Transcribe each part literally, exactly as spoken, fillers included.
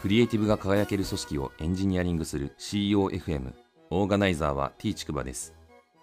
クリエイティブが輝ける組織をエンジニアリングする シーイーオーエフエム。 オーガナイザーは T ちくばです。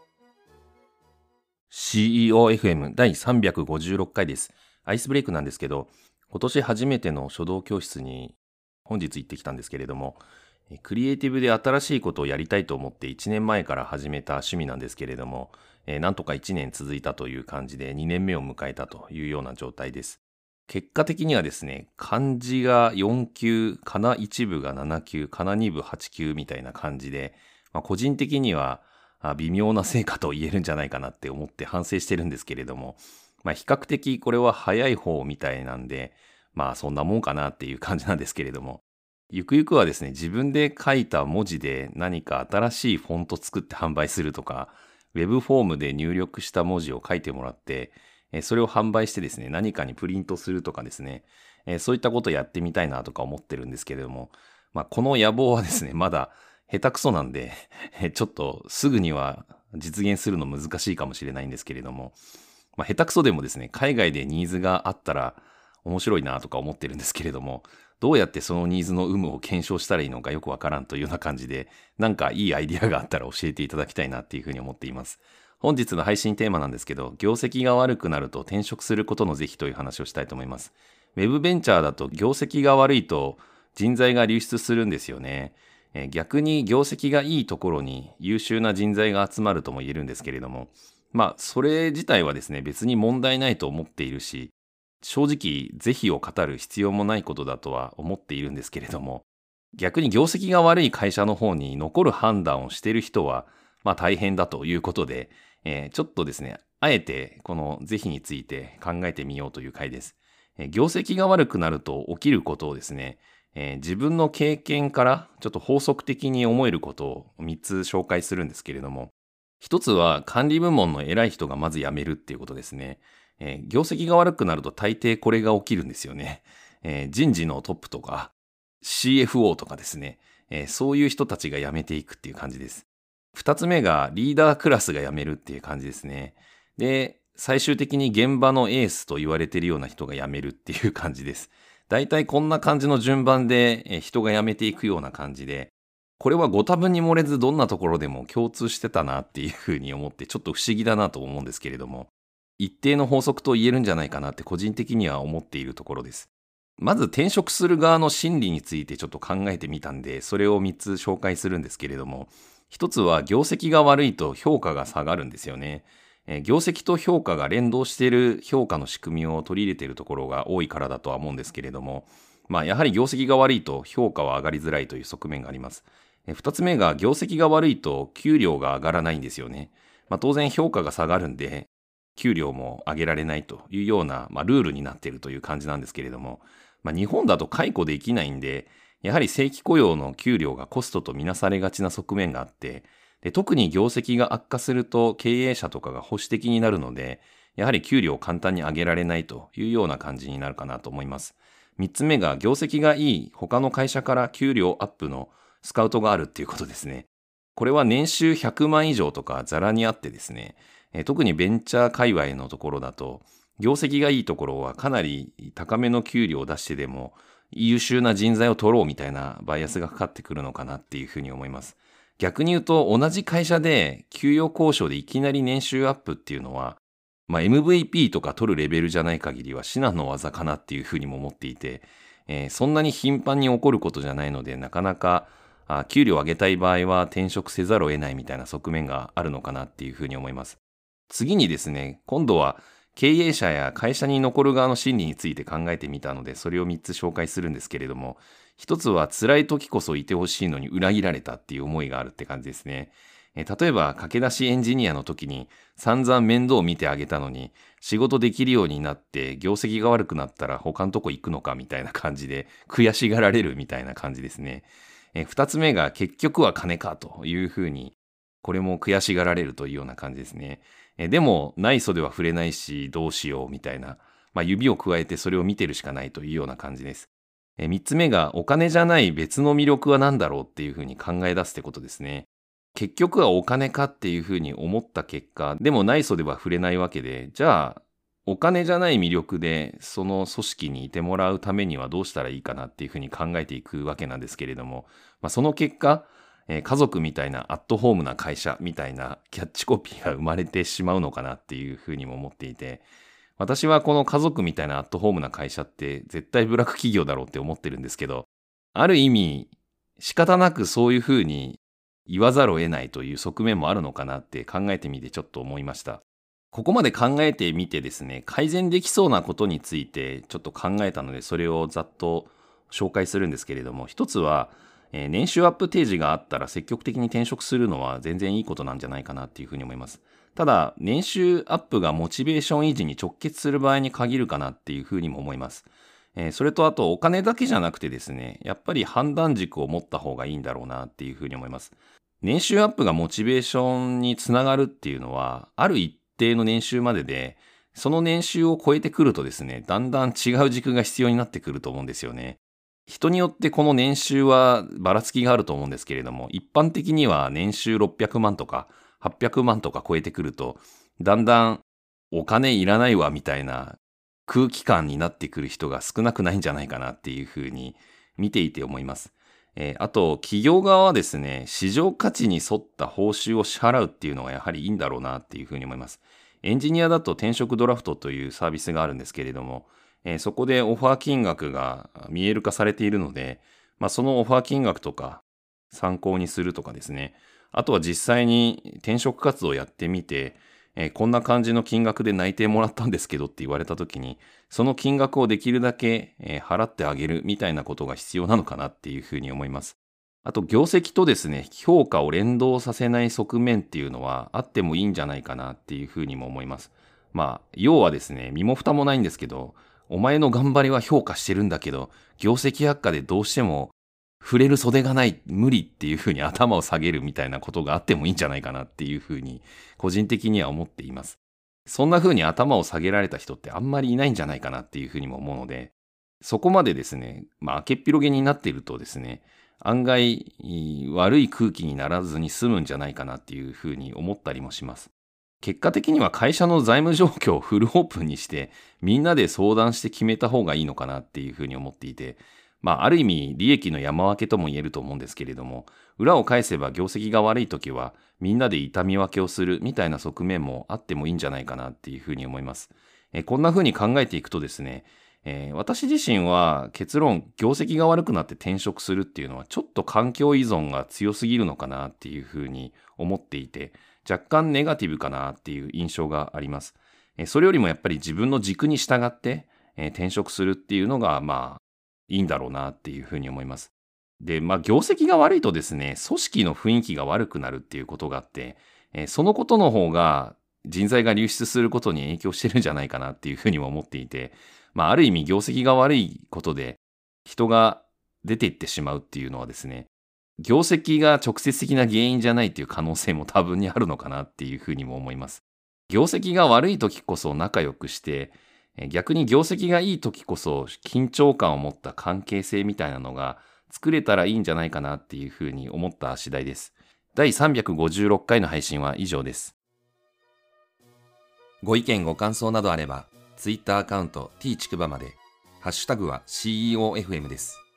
シーイーオーエフエム だいさんびゃくごじゅうろっかいです。アイスブレイクなんですけど、今年初めての書道教室に本日行ってきたんですけれども、クリエイティブで新しいことをやりたいと思っていちねんまえから始めた趣味なんですけれども、えーなんとかいちねん続いたという感じでにねんめを迎えたというような状態です。結果的にはですね、漢字がよん級、かないち部がなな級、かなに部はち級みたいな感じで、まあ、個人的にはあ微妙な成果と言えるんじゃないかなって思って反省してるんですけれども、まあ、比較的これは早い方みたいなんで、まあそんなもんかなっていう感じなんですけれども、ゆくゆくはですね、自分で書いた文字で何か新しいフォント作って販売するとか、ウェブフォームで入力した文字を書いてもらって、えーそれを販売してですね、何かにプリントするとかですね、えーそういったことをやってみたいなとか思ってるんですけれども、まあこの野望はですね、まだ下手くそなんで、えーちょっとすぐには実現するの難しいかもしれないんですけれども、まあ下手くそでもですね、海外でニーズがあったら面白いなとか思ってるんですけれども、どうやってそのニーズの有無を検証したらいいのかよくわからんというような感じで、なんかいいアイディアがあったら教えていただきたいなっていうふうに思っています。本日の配信テーマなんですけど、業績が悪くなると転職することの是非という話をしたいと思います。ウェブベンチャーだと業績が悪いと人材が流出するんですよね。えー逆に業績がいいところに優秀な人材が集まるとも言えるんですけれども、まあ、それ自体はですね、別に問題ないと思っているし、正直、是非を語る必要もないことだとは思っているんですけれども、逆に業績が悪い会社の方に残る判断をしている人は、まあ大変だということで、えーちょっとですね、あえてこの是非について考えてみようという回です。えー業績が悪くなると起きることをですね、えー自分の経験からちょっと法則的に思えることをみっつ紹介するんですけれども、ひとつは管理部門の偉い人がまず辞めるっていうことですね。えー業績が悪くなると大抵これが起きるんですよね。えー人事のトップとか シーエフオー とかですね、えーそういう人たちが辞めていくっていう感じです。二つ目がリーダークラスが辞めるっていう感じですね。で、最終的に現場のエースと言われているような人が辞めるっていう感じです。だいたいこんな感じの順番でえー人が辞めていくような感じで、これはご多分に漏れずどんなところでも共通してたなっていうふうに思ってちょっと不思議だなと思うんですけれども、一定の法則と言えるんじゃないかなって個人的には思っているところです。まず転職する側の心理についてちょっと考えてみたんで、それをみっつ紹介するんですけれども、ひとつは業績が悪いと評価が下がるんですよね。えー業績と評価が連動している評価の仕組みを取り入れているところが多いからだとは思うんですけれども、まあやはり業績が悪いと評価は上がりづらいという側面があります。えー二つ目が業績が悪いと給料が上がらないんですよね。まあ当然評価が下がるんで、給料も上げられないというような、まあ、ルールになっているという感じなんですけれども、まあ、日本だと解雇できないんで、やはり正規雇用の給料がコストとみなされがちな側面があって、で特に業績が悪化すると経営者とかが保守的になるので、やはり給料を簡単に上げられないというような感じになるかなと思います。三つ目が業績がいい他の会社から給料アップのスカウトがあるっていうことですね。これは年収ひゃくまん以上とかザラにあってですね、えー特にベンチャー界隈のところだと、業績がいいところはかなり高めの給料を出してでも、優秀な人材を取ろうみたいなバイアスがかかってくるのかなっていうふうに思います。逆に言うと、同じ会社で給与交渉でいきなり年収アップっていうのは、まあ、エムブイピー とか取るレベルじゃない限りは至難の技かなっていうふうにも思っていて、えーそんなに頻繁に起こることじゃないので、なかなかあ給料を上げたい場合は転職せざるを得ないみたいな側面があるのかなっていうふうに思います。次にですね、今度は経営者や会社に残る側の心理について考えてみたので、それをみっつ紹介するんですけれども、ひとつは辛い時こそいてほしいのに裏切られたっていう思いがあるって感じですね。えー例えば駆け出しエンジニアの時に散々面倒を見てあげたのに、仕事できるようになって業績が悪くなったら他のとこ行くのかみたいな感じで悔しがられるみたいな感じですね。えー二つ目が結局は金かというふうに、これも悔しがられるというような感じですね。えーでも、ない袖は触れないし、どうしようみたいな、まあ、指を加えてそれを見てるしかないというような感じです。えー三つ目が、お金じゃない別の魅力は何だろうっていうふうに考え出すってことですね。結局はお金かっていうふうに思った結果、でもない袖は触れないわけで、じゃあ、 お金じゃない魅力でその組織にいてもらうためにはどうしたらいいかなっていうふうに考えていくわけなんですけれども、まあ、その結果、えー家族みたいなアットホームな会社みたいなキャッチコピーが生まれてしまうのかなっていうふうにも思っていて、私はこの家族みたいなアットホームな会社って絶対ブラック企業だろうって思ってるんですけど、ある意味仕方なくそういうふうに言わざるを得ないという側面もあるのかなって考えてみてちょっと思いました。ここまで考えてみてですね、改善できそうなことについてちょっと考えたので、それをざっと紹介するんですけれども、一つは、えー年収アップ提示があったら積極的に転職するのは全然いいことなんじゃないかなっていうふうに思います。ただ、年収アップがモチベーション維持に直結する場合に限るかなっていうふうにも思います。えーそれとあと、お金だけじゃなくてですね、やっぱり判断軸を持った方がいいんだろうなっていうふうに思います。年収アップがモチベーションにつながるっていうのは、ある一定の年収までで、その年収を超えてくるとですね、だんだん違う軸が必要になってくると思うんですよね。人によってこの年収はばらつきがあると思うんですけれども、一般的には年収ろっぴゃくまんとかはっぴゃくまんとか超えてくると、だんだんお金いらないわみたいな空気感になってくる人が少なくないんじゃないかなっていうふうに見ていて思います。えーあと、企業側はですね、市場価値に沿った報酬を支払うっていうのがやはりいいんだろうなっていうふうに思います。エンジニアだと転職ドラフトというサービスがあるんですけれども、えーそこでオファー金額が見える化されているので、まあ、そのオファー金額とか参考にするとかですね、あとは実際に転職活動をやってみて、えーこんな感じの金額で内定もらったんですけどって言われた時に、その金額をできるだけ、えー払ってあげるみたいなことが必要なのかなっていうふうに思います。あと、業績とですね、評価を連動させない側面っていうのはあってもいいんじゃないかなっていうふうにも思います。まあ、要はですね、身も蓋もないんですけど、お前の頑張りは評価してるんだけど、業績悪化でどうしても触れる袖がない、無理っていうふうに頭を下げるみたいなことがあってもいいんじゃないかなっていうふうに、個人的には思っています。そんなふうに頭を下げられた人ってあんまりいないんじゃないかなっていうふうにも思うので、そこまでですね、まあ、明けっぴろげになっているとですね、案外いい悪い空気にならずに済むんじゃないかなっていうふうに思ったりもします。結果的には会社の財務状況をフルオープンにして、みんなで相談して決めた方がいいのかなっていうふうに思っていて、まあ、ある意味、利益の山分けとも言えると思うんですけれども、裏を返せば業績が悪いときは、みんなで痛み分けをするみたいな側面もあってもいいんじゃないかなっていうふうに思います。えーこんなふうに考えていくとですね、えー私自身は結論、業績が悪くなって転職するっていうのは、ちょっと環境依存が強すぎるのかなっていうふうに思っていて、若干ネガティブかなっていう印象があります。えーそれよりもやっぱり自分の軸に従って、えー転職するっていうのが、まあ、いいんだろうなっていうふうに思います。で、まあ、業績が悪いとですね、組織の雰囲気が悪くなるっていうことがあって、えーそのことの方が人材が流出することに影響してるんじゃないかなっていうふうにも思っていて、まあ、ある意味業績が悪いことで人が出ていってしまうっていうのはですね、業績が直接的な原因じゃないっていう可能性も多分にあるのかなっていうふうにも思います。業績が悪い時こそ仲良くして、えー逆に業績がいい時こそ緊張感を持った関係性みたいなのが作れたらいいんじゃないかなっていうふうに思った次第です。だいさんびゃくごじゅうろっかいの配信は以上です。ご意見ご感想などあれば、Twitter アカウント t ちくばまで、ハッシュタグは シーイーオーエフエム です。